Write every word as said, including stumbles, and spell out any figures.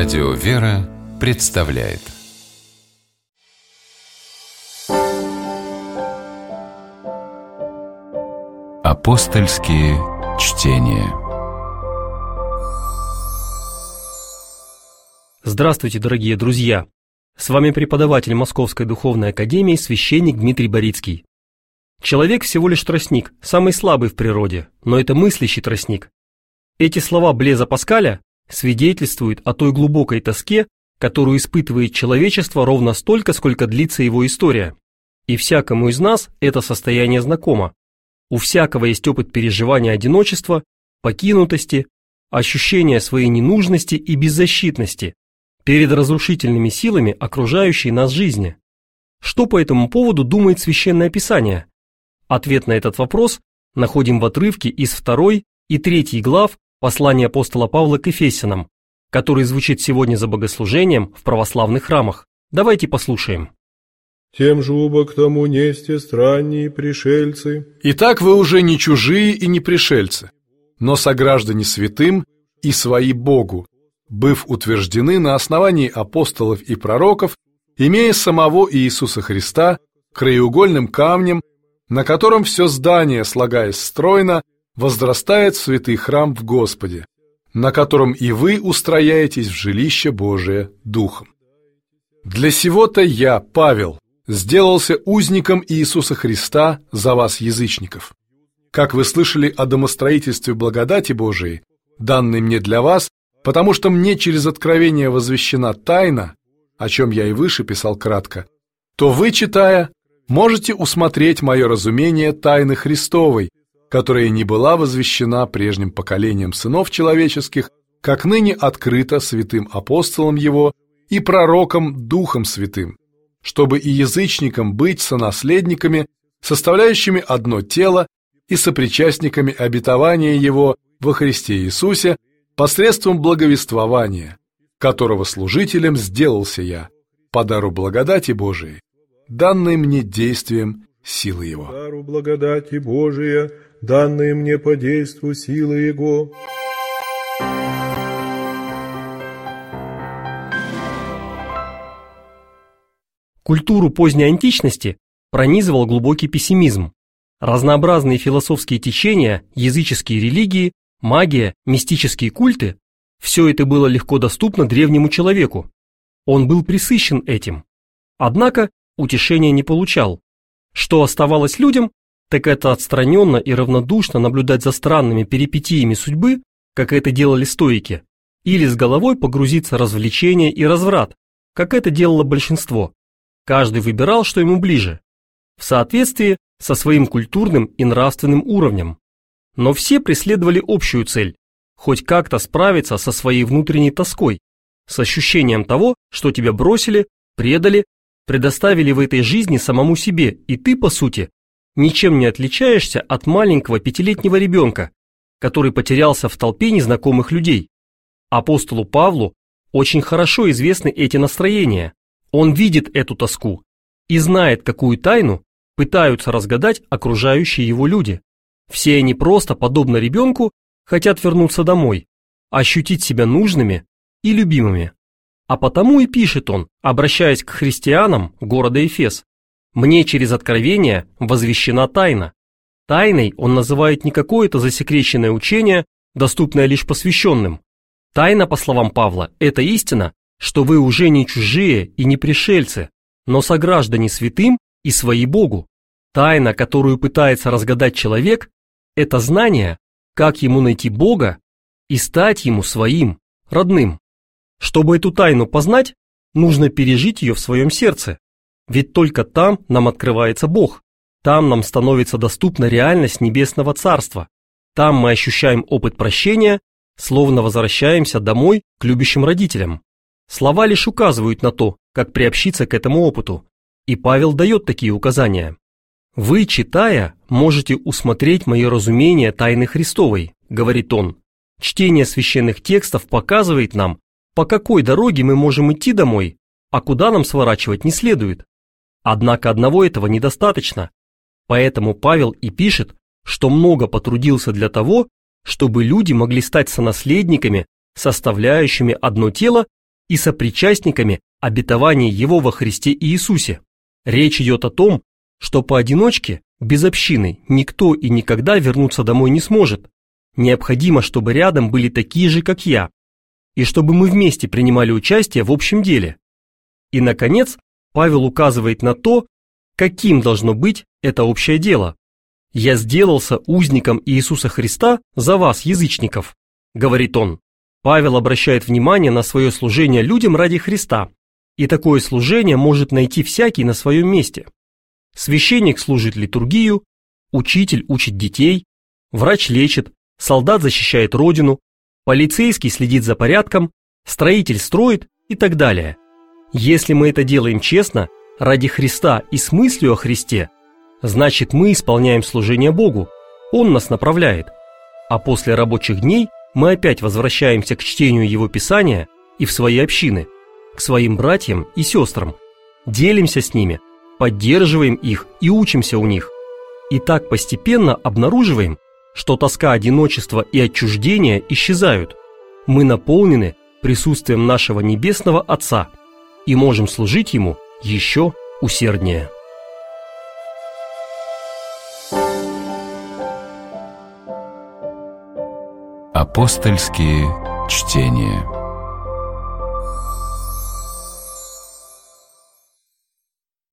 Радио «Вера» представляет Апостольские чтения. Здравствуйте, дорогие друзья! С вами преподаватель Московской Духовной Академии, священник Дмитрий Борицкий. Человек всего лишь тростник, самый слабый в природе, но это мыслящий тростник. Эти слова Блеза Паскаля свидетельствуют о той глубокой тоске, которую испытывает человечество ровно столько, сколько длится его история. И всякому из нас это состояние знакомо. У всякого есть опыт переживания одиночества, покинутости, ощущения своей ненужности и беззащитности перед разрушительными силами окружающей нас жизни. Что по этому поводу думает Священное Писание? Ответ на этот вопрос находим в отрывке из второй и третьей глав послания апостола Павла к Ефесянам, который звучит сегодня за богослужением в православных храмах. Давайте послушаем. «Тем же убо к тому несте странние пришельцы». «Итак, вы уже не чужие и не пришельцы, но сограждане святым и свои Богу, быв утверждены на основании апостолов и пророков, имея самого Иисуса Христа краеугольным камнем, на котором все здание, слагаясь стройно, возрастает в святый храм в Господе, на котором и вы устрояетесь в жилище Божие Духом. Для сего-то я, Павел, сделался узником Иисуса Христа за вас, язычников. Как вы слышали о домостроительстве благодати Божией, данной мне для вас, потому что мне через откровение возвещена тайна, о чем я и выше писал кратко, то вы, читая, можете усмотреть мое разумение тайны Христовой, которая не была возвещена прежним поколением сынов человеческих, как ныне открыта святым апостолом его и пророком Духом Святым, чтобы и язычникам быть сонаследниками, составляющими одно тело и сопричастниками обетования его во Христе Иисусе посредством благовествования, которого служителем сделался я, по дару благодати Божией, данной мне действием силы его». «По дару благодати Божия, данной мне по действу силы его». Культуру поздней античности пронизывал глубокий пессимизм. Разнообразные философские течения, языческие религии, магия, мистические культы – все это было легко доступно древнему человеку. Он был пресыщен этим. Однако утешения не получал. Что оставалось людям, так это отстраненно и равнодушно наблюдать за странными перипетиями судьбы, как это делали стоики, или с головой погрузиться в развлечения и разврат, как это делало большинство. Каждый выбирал, что ему ближе, в соответствии со своим культурным и нравственным уровнем. Но все преследовали общую цель – хоть как-то справиться со своей внутренней тоской, с ощущением того, что тебя бросили, предали, предоставили в этой жизни самому себе, и ты, по сути, ничем не отличаешься от маленького пятилетнего ребенка, который потерялся в толпе незнакомых людей. Апостолу Павлу очень хорошо известны эти настроения. Он видит эту тоску и знает, какую тайну пытаются разгадать окружающие его люди. Все они просто, подобно ребенку, хотят вернуться домой, ощутить себя нужными и любимыми. А потому и пишет он, обращаясь к христианам города Эфес: «Мне через откровение возвещена тайна». Тайной он называет не какое-то засекреченное учение, доступное лишь посвященным. Тайна, по словам Павла, это истина, что вы уже не чужие и не пришельцы, но сограждане святым и свои Богу. Тайна, которую пытается разгадать человек, это знание, как ему найти Бога и стать ему своим, родным. Чтобы эту тайну познать, нужно пережить ее в своем сердце. Ведь только там нам открывается Бог, там нам становится доступна реальность Небесного Царства, там мы ощущаем опыт прощения, словно возвращаемся домой к любящим родителям. Слова лишь указывают на то, как приобщиться к этому опыту, и Павел дает такие указания. «Вы, читая, можете усмотреть мое разумение тайны Христовой», — говорит он. Чтение священных текстов показывает нам, по какой дороге мы можем идти домой, а куда нам сворачивать не следует. Однако одного этого недостаточно. Поэтому Павел и пишет, что много потрудился для того, чтобы люди могли стать сонаследниками, составляющими одно тело и сопричастниками обетования Его во Христе Иисусе. Речь идет о том, что поодиночке, без общины, никто и никогда вернуться домой не сможет. Необходимо, чтобы рядом были такие же, как я, и чтобы мы вместе принимали участие в общем деле. И, наконец, Павел указывает на то, каким должно быть это общее дело. «Я сделался узником Иисуса Христа за вас, язычников», — говорит он. Павел обращает внимание на свое служение людям ради Христа, и такое служение может найти всякий на своем месте. Священник служит литургию, учитель учит детей, врач лечит, солдат защищает родину, полицейский следит за порядком, строитель строит и так далее. Если мы это делаем честно, ради Христа и с мыслью о Христе, значит, мы исполняем служение Богу, Он нас направляет. А после рабочих дней мы опять возвращаемся к чтению Его Писания и в свои общины, к своим братьям и сестрам, делимся с ними, поддерживаем их и учимся у них. И так постепенно обнаруживаем, что тоска одиночества и отчуждения исчезают. Мы наполнены присутствием нашего Небесного Отца и можем служить Ему еще усерднее. Апостольские чтения.